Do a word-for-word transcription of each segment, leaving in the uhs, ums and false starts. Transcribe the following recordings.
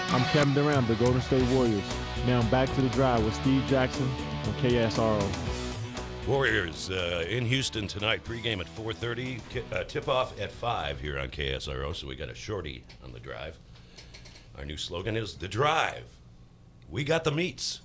I'm Kevin Durant, the Golden State Warriors. Now back to the drive with Steve Jackson on K S R O. Warriors uh, in Houston tonight, pregame at four thirty, uh, tip-off at five here on K S R O, so we got a shorty on the drive. Our new slogan is, The Drive. We got the meats.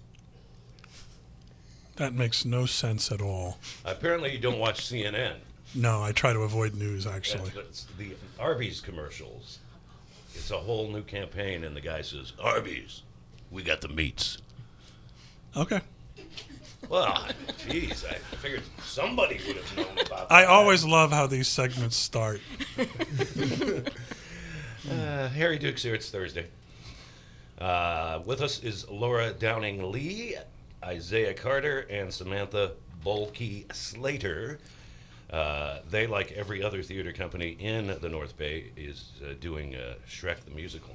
That makes no sense at all. Apparently you don't watch C N N. No, I try to avoid news, actually. That's, that's the Arby's commercials. It's a whole new campaign, and the guy says, Arby's, we got the meats. Okay. Well, geez, I figured somebody would have known about that. I always love how these segments start. uh, Harry Duke's here. It's Thursday. Uh, with us is Laura Downing-Lee, Isaiah Carter, and Samantha Bulkey Slater. Uh, they, like every other theater company in the North Bay, is uh, doing uh, Shrek the Musical.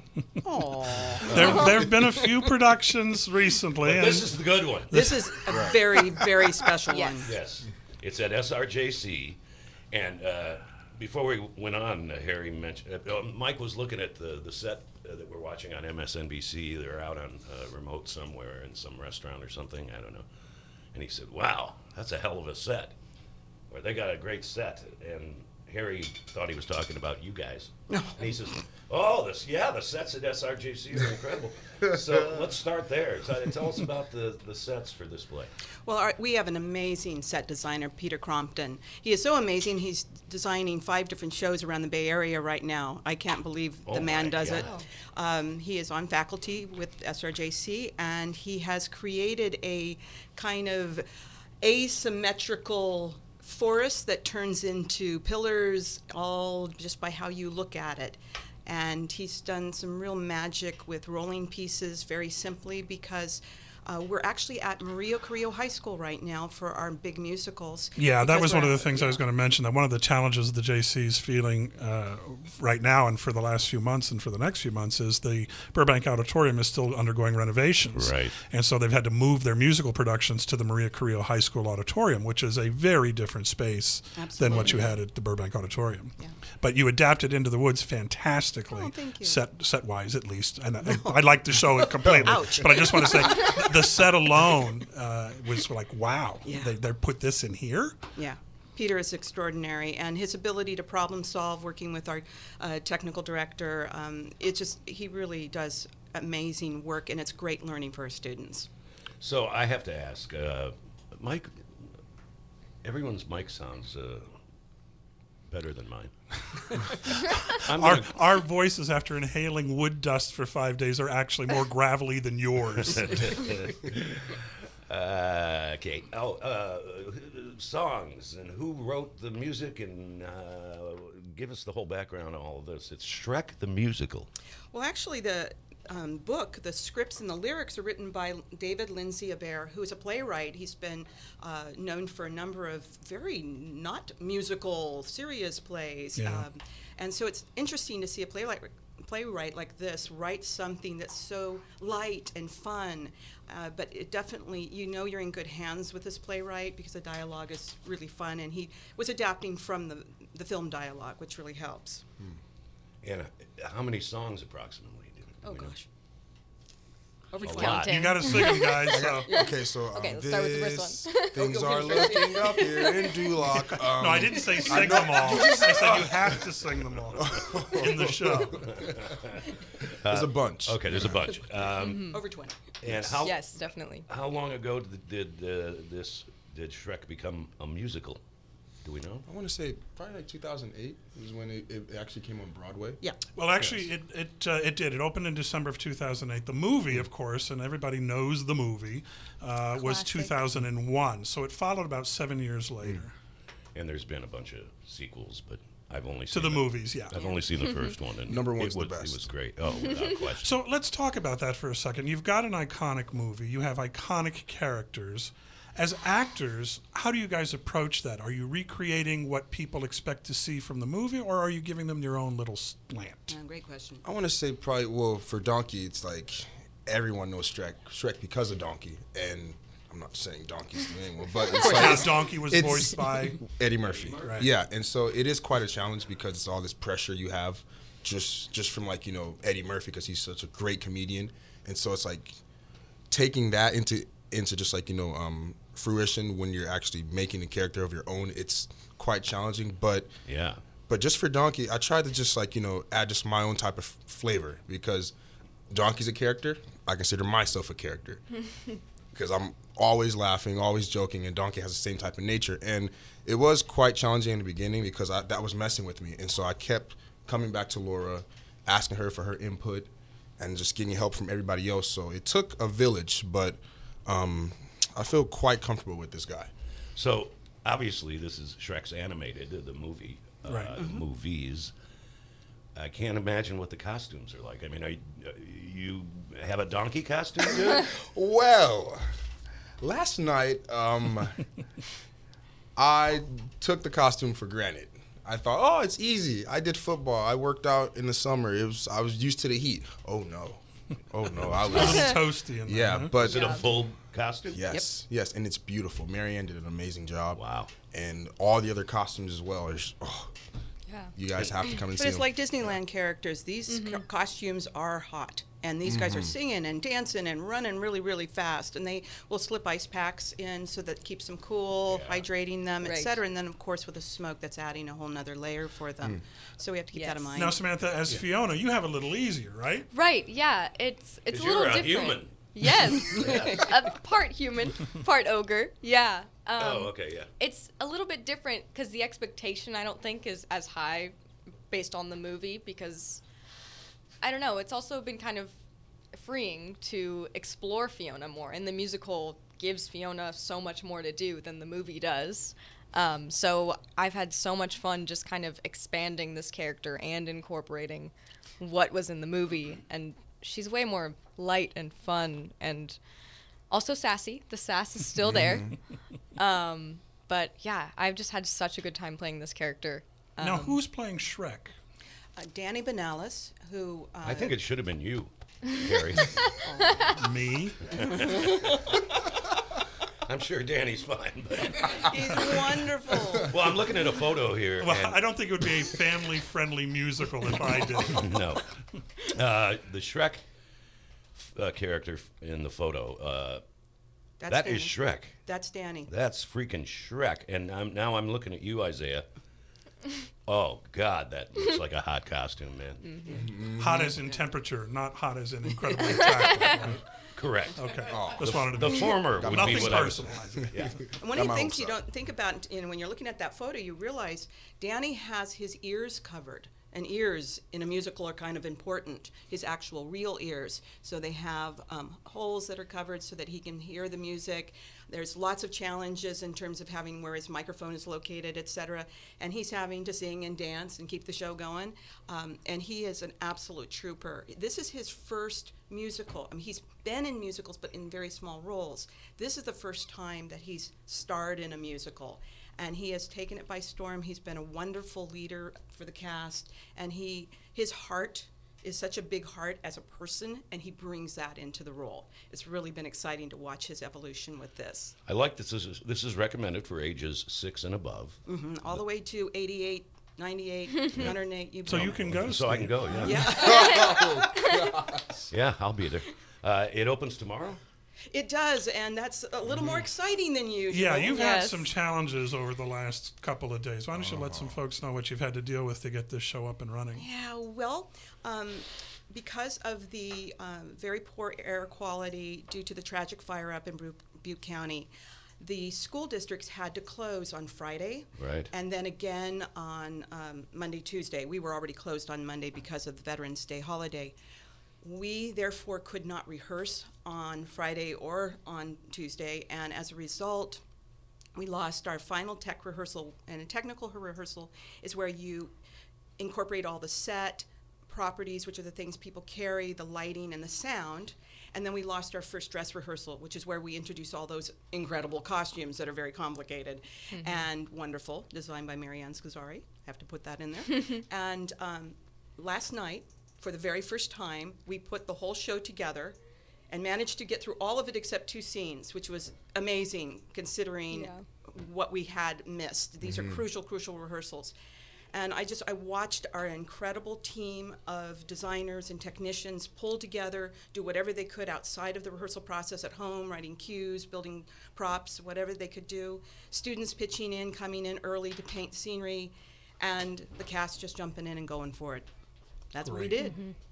There there have been a few productions recently. But this is the good one. This is a right. very, very special yes. one. Yes. It's at S R J C. And uh, before we went on, uh, Harry mentioned, uh, Mike was looking at the, the set uh, that we're watching on M S N B C. They're out on uh, remote somewhere in some restaurant or something. I don't know. And he said, wow, that's a hell of a set. Or they got a great set, and Harry thought he was talking about you guys. And he says, oh, this, yeah, the sets at S R J C are incredible. So let's start there. So, tell us about the, the sets for this play. Well, our, we have an amazing set designer, Peter Crompton. He is so amazing, he's designing five different shows around the Bay Area right now. I can't believe oh the man does God. it. Um, he is on faculty with S R J C, and he has created a kind of asymmetrical forest that turns into pillars, all just by how you look at it. And he's done some real magic with rolling pieces very simply because uh, we're actually at Maria Carrillo High School right now for our big musicals. Yeah, that was one of the at, things yeah. I was going to mention, that one of the challenges the J C is feeling uh, right now and for the last few months and for the next few months is the Burbank Auditorium is still undergoing renovations. Right. And so they've had to move their musical productions to the Maria Carrillo High School Auditorium, which is a very different space Absolutely. than what you had at the Burbank Auditorium. Yeah. But you adapted Into the Woods fantastically, oh, thank you. set set wise at least. And I, I'd like to show it completely, Ouch. but I just want to say the set alone uh, was like, wow, Yeah. they they put this in here. Yeah. Peter is extraordinary, and his ability to problem solve, working with our uh, technical director, um, it just he really does amazing work, and it's great learning for our students. So I have to ask, uh, Mike, everyone's mic sounds uh, better than mine. I'm Our, gonna, our voices after inhaling wood dust for five days are actually more gravelly than yours. uh, okay. Oh, uh, songs and who wrote the music, and uh, give us the whole background on all of this. It's Shrek the Musical. Well, actually, the um, book, the scripts and the lyrics are written by David Lindsay Aber, who is a playwright. He's been uh, known for a number of very not musical, serious plays. Yeah. Um, and so it's interesting to see a playwright, playwright like this write something that's so light and fun. Uh, but it definitely, you know you're in good hands with this playwright because the dialogue is really fun. And he was adapting from the, the film dialogue, which really helps. Hmm. And uh, how many songs approximately? Oh, gosh. Over A twenty. lot. You got to sing them, guys. So. Okay, so um, Okay, let's start with the this, first one. things Go are for the first looking up here in Duloc. Um, No, I didn't say sing them all. I said you have to sing them all in the show. There's a bunch. Okay, there's a bunch. Um, Over twenty. and how Yes, definitely. how long ago did, did uh, this did Shrek become a musical? Do we know? I want to say probably like two thousand eight is when it, it actually came on Broadway. Yeah. Well, actually, it it uh, it did. It opened in December of two thousand eight. The movie, of course, and everybody knows the movie, uh, was Classic. two thousand one. So it followed about seven years later. And there's been a bunch of sequels, but I've only To seen the movies, yeah. I've only seen the first one, and Number one's it was, the best. It was great. Oh, without question. So let's talk about that for a second. You've got an iconic movie. You have iconic characters. As actors, how do you guys approach that? Are you recreating what people expect to see from the movie, or are you giving them your own little slant? Uh, great question. I want to say probably, well, for Donkey, it's like everyone knows Shrek, Shrek because of Donkey. And I'm not saying Donkey's the name, but it's Now, like, Donkey was it's- voiced by... Eddie Murphy. Right. Yeah, and so it is quite a challenge because it's all this pressure you have just just from like you know Eddie Murphy because he's such a great comedian, and so it's like taking that into into just like you know um, fruition when you're actually making a character of your own. It's quite challenging, but Yeah. but just for Donkey, I tried to just like you know add just my own type of flavor because Donkey's a character. I consider myself a character because I'm always laughing, always joking, and Donkey has the same type of nature. And it was quite challenging in the beginning because I, that was messing with me, and so I kept coming back to Laura, asking her for her input, and just getting help from everybody else. So it took a village, but um, I feel quite comfortable with this guy. So obviously, this is Shrek's animated, the movie, uh, Right. Mm-hmm. movies. I can't imagine what the costumes are like. I mean, are you, uh, you have a donkey costume too? Well, last night um, I took the costume for granted. I thought, oh, it's easy. I did football. I worked out in the summer. It was I was used to the heat. Oh no, oh no, I A little was. toasty in there. Yeah, huh? but Is it a full costume? yes, yes, and it's beautiful. Marianne did an amazing job. Wow. And all the other costumes as well. Are just, oh, Yeah. you guys have to come and But see it's them. like Disneyland characters. These co- costumes are hot. And these guys are singing and dancing and running really, really fast. And they will slip ice packs in so that keeps them cool, Yeah. hydrating them, et Right. cetera. And then, of course, with the smoke, that's adding a whole nother layer for them. So we have to keep that in Yes. mind. Now, Samantha, as Fiona, you have a little easier, right? Right. Yeah. It's it's a 'Cause little you're a different. human. Yes. A part human, part ogre. Yeah. Um, Oh, okay, yeah. It's a little bit different because the expectation I don't think is as high based on the movie because I don't know. It's also been kind of freeing to explore Fiona more, and the musical gives Fiona so much more to do than the movie does. Um, so I've had so much fun just kind of expanding this character and incorporating what was in the movie, and she's way more light and fun and also sassy. The sass is still there. Um, but yeah, I've just had such a good time playing this character. Now, Um, who's playing Shrek? Uh, Danny Benalis, who uh, I think it should have been you, Harry. Me? I'm sure Danny's fine. But, he's wonderful. well, I'm looking at a photo here. Well, and- I don't think it would be a family-friendly musical if I did. no. Uh, the Shrek uh, character in the photo, uh, That's that Danny. is Shrek. That's Danny. That's freaking Shrek. And I'm, now I'm looking at you, Isaiah. Oh, God, that looks like a hot costume, man. Hot as in temperature, not hot as in incredibly attractive. Right? Correct. Okay, Oh. just wanted to The be former would be Nothing's what I was personal. Yeah. And one Got of the my things you hopes up. don't think about, you know, when you're looking at that photo, you realize Danny has his ears covered. And ears in a musical are kind of important, his actual real ears. So they have um, holes that are covered so that he can hear the music. There's lots of challenges in terms of having where his microphone is located, et cetera. And he's having to sing and dance and keep the show going. Um, and he is an absolute trooper. This is his first musical. I mean, he's been in musicals, but in very small roles. This is the first time that he's starred in a musical. And he has taken it by storm. He's been a wonderful leader for the cast. And he, his heart is such a big heart as a person, and he brings that into the role. It's really been exciting to watch his evolution with this. I like this. This is, this is recommended for ages six and above. Mhm. All the way to eighty-eight, ninety-eight, one hundred eight. You So you can go, So I Steve. can go, yeah. Yeah. Yeah, I'll be there. Uh, it opens tomorrow? It does, and that's a little more exciting than usual. Yeah, you've had Yes. some challenges over the last couple of days. Why don't you let some folks know what you've had to deal with to get this show up and running? Yeah, well, um, because of the um, very poor air quality due to the tragic fire up in Bru- Butte County, the school districts had to close on Friday. Right. And then again on um, Monday, Tuesday. We were already closed on Monday because of the Veterans Day holiday. We therefore could not rehearse on Friday or on Tuesday, and as a result, we lost our final tech rehearsal. And a technical rehearsal is where you incorporate all the set properties, which are the things people carry, the lighting and the sound. And then we lost our first dress rehearsal, which is where we introduce all those incredible costumes that are very complicated and wonderful, designed by Marianne Scazzari. Have to put that in there. And um, last night, for the very first time, we put the whole show together and managed to get through all of it except two scenes, which was amazing considering Yeah. what we had missed. These are crucial, crucial rehearsals. And I just, I watched our incredible team of designers and technicians pull together, do whatever they could outside of the rehearsal process at home, writing cues, building props, whatever they could do. Students pitching in, coming in early to paint scenery, and the cast just jumping in and going for it. That's what we Great. did.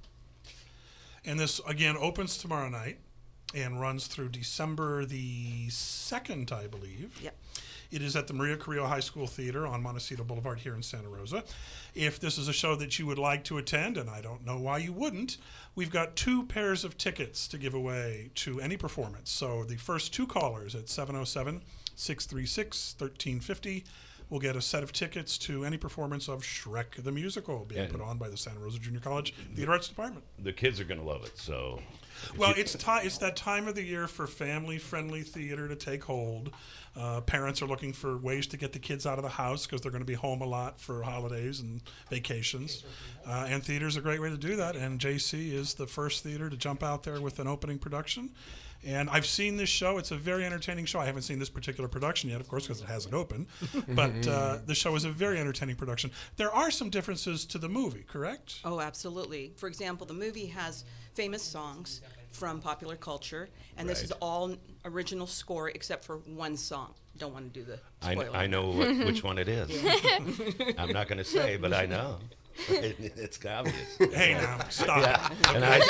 And this, again, opens tomorrow night and runs through December the second, I believe. Yep. It is at the Maria Carrillo High School Theater on Montecito Boulevard here in Santa Rosa. If this is a show that you would like to attend, and I don't know why you wouldn't, we've got two pairs of tickets to give away to any performance. So the first two callers at seven oh seven, six three six, one three five zero will get a set of tickets to any performance of Shrek the Musical being And- put on by the Santa Rosa Junior College Theater Arts Department. The kids are going to love it. So, if Well, you- it's ti- it's that time of the year for family-friendly theater to take hold. Uh, parents are looking for ways to get the kids out of the house because they're going to be home a lot for holidays and vacations. Uh, and theater's a great way to do that. And J C is the first theater to jump out there with an opening production. And I've seen this show. It's a very entertaining show. I haven't seen this particular production yet, of course, because it hasn't opened. But uh, the show is a very entertaining production. There are some differences to the movie, correct? Oh, absolutely. For example, the movie has famous songs from popular culture, and this Right. is all original score except for one song. Don't want to do the I, spoiler. I know what, which one it is. I'm not going to say, but I know. It, it's obvious. Hey, now, stop. And I,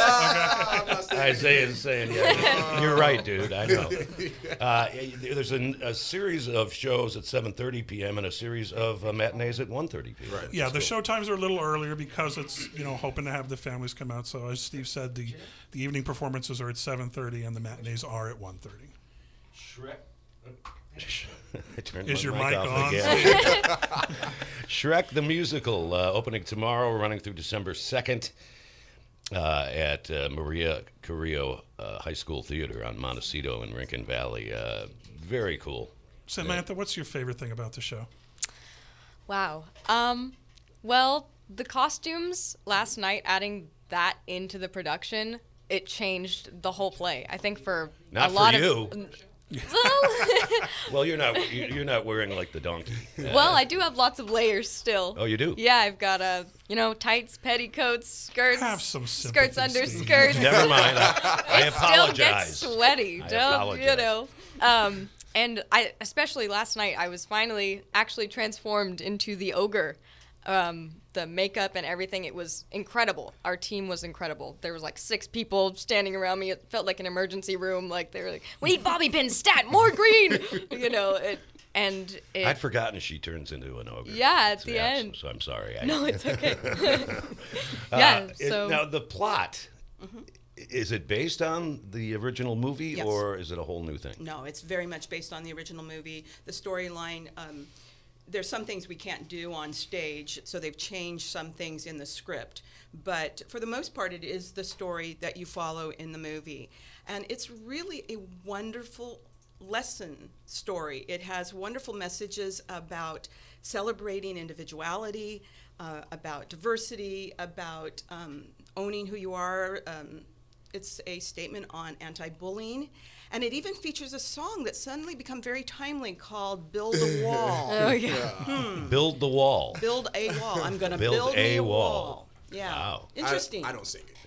I, Isaiah is saying, yeah, you're right, dude. I know. Uh, there's a, a series of shows at seven thirty p.m. and a series of uh, matinees at one thirty p.m. Right. Yeah, the show times are a little earlier because it's, you know, hoping to have the families come out. So as Steve said, the, the evening performances are at seven thirty and the matinees are at one thirty. Shrek. I turned Is my your mic off on? again. Shrek the Musical, uh, opening tomorrow, running through December second uh, at uh, Maria Carrillo uh, High School Theater on Montecito in Rincon Valley. Uh, very cool. Samantha, what's your favorite thing about the show? Wow. Um, well, the costumes last night, adding that into the production, it changed the whole play. I think for Not a lot for of you. well, Well, you're not you- you're not wearing like the donkey. Uh, well, I do have lots of layers still. Oh, you do? Yeah, I've got uh, you know, tights, petticoats, skirts, Have some skirts sympathy, under Steve. skirts. Never mind. I, I Still apologize. gets sweaty. I Don't apologize. you know? Um, and I, especially last night, I was finally actually transformed into the ogre. Um, the makeup and everything, it was incredible. Our team was incredible. There was like six people standing around me. It felt like an emergency room. Like they were like, "We need bobby pins, stat, more green." You know, it, and it, I'd forgotten she turns into an ogre. Yeah, at So, the yeah, so- end. So, I'm sorry. I, no, it's okay. Uh, yeah. it- So now the plot. Is it based on the original movie, Yes. or is it a whole new thing? No, it's very much based on the original movie. The storyline, um, there's some things we can't do on stage, so they've changed some things in the script. But for the most part, it is the story that you follow in the movie. And it's really a wonderful lesson story. It has wonderful messages about celebrating individuality, uh, about diversity, about um, owning who you are. Um, it's a statement on anti-bullying. And it even features a song that suddenly become very timely called Build a Wall. oh yeah. Build the wall. Build a wall. I'm going to Build build, a me a wall. wall. Yeah. Wow. Interesting. I, I don't sing it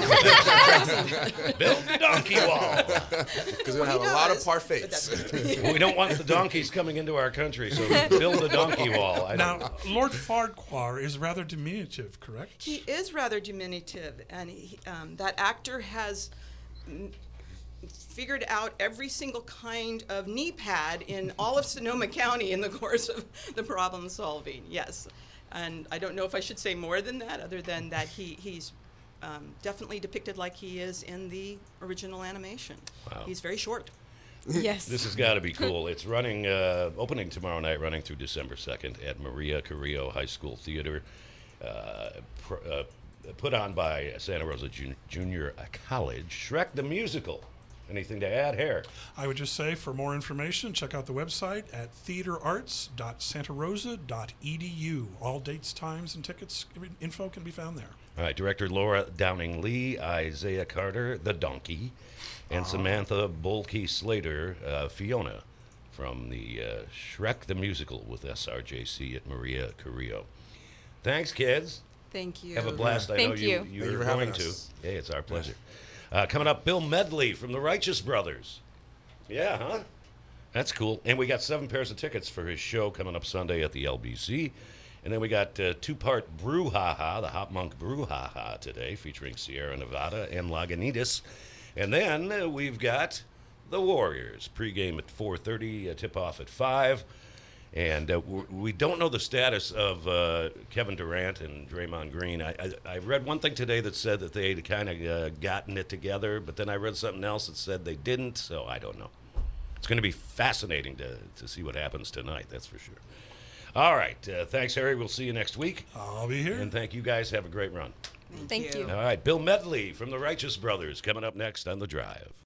Build the donkey wall. because we're gonna He have a lot of does, but parfaits. that's- We don't want the donkeys coming into our country, so build a donkey wall. I don't Now, Lord Farquhar is rather diminutive, correct? He is rather diminutive, and he, um, that actor has mm, figured out every single kind of knee pad in all of Sonoma County in the course of the problem solving. Yes, and I don't know if I should say more than that, other than that he he's um, definitely depicted like he is in the original animation. Wow. He's very short. Yes. This has got to be cool. It's running, uh, opening tomorrow night, running through December second at Maria Carrillo High School Theater, uh, pr- uh, put on by Santa Rosa Jun- Junior College. Shrek the Musical. Anything to add, Hair? I would just say for more information, check out the website at theater arts dot santa rosa dot e d u. All dates, times, and tickets info can be found there. All right, director Laura Downing Lee, Isaiah Carter, the donkey, and Samantha Bolke Slater, uh, Fiona. from the uh, Shrek the Musical with S R J C at Maria Carrillo. Thanks, kids. Thank you. Have a blast. I Thank know you. you, Thank you're you for having going to. us. Hey, it's our pleasure. Uh, coming up, Bill Medley from the Righteous Brothers. Yeah, huh? That's cool. And we got seven pairs of tickets for his show coming up Sunday at the L B C. And then we got uh, two-part Brouhaha, the Hop Monk Brouhaha today, featuring Sierra Nevada and Lagunitas. And then uh, we've got the Warriors, pregame at four thirty, uh, tip-off at five. And uh, w- we don't know the status of uh, Kevin Durant and Draymond Green. I, I, I read one thing today that said that they'd kind of uh, gotten it together, but then I read something else that said they didn't, so I don't know. It's going to be fascinating to, to see what happens tonight, that's for sure. All right. Uh, thanks, Harry. We'll see you next week. I'll be here. And thank you guys. Have a great run. Thank you. All right. Bill Medley from the Righteous Brothers coming up next on The Drive.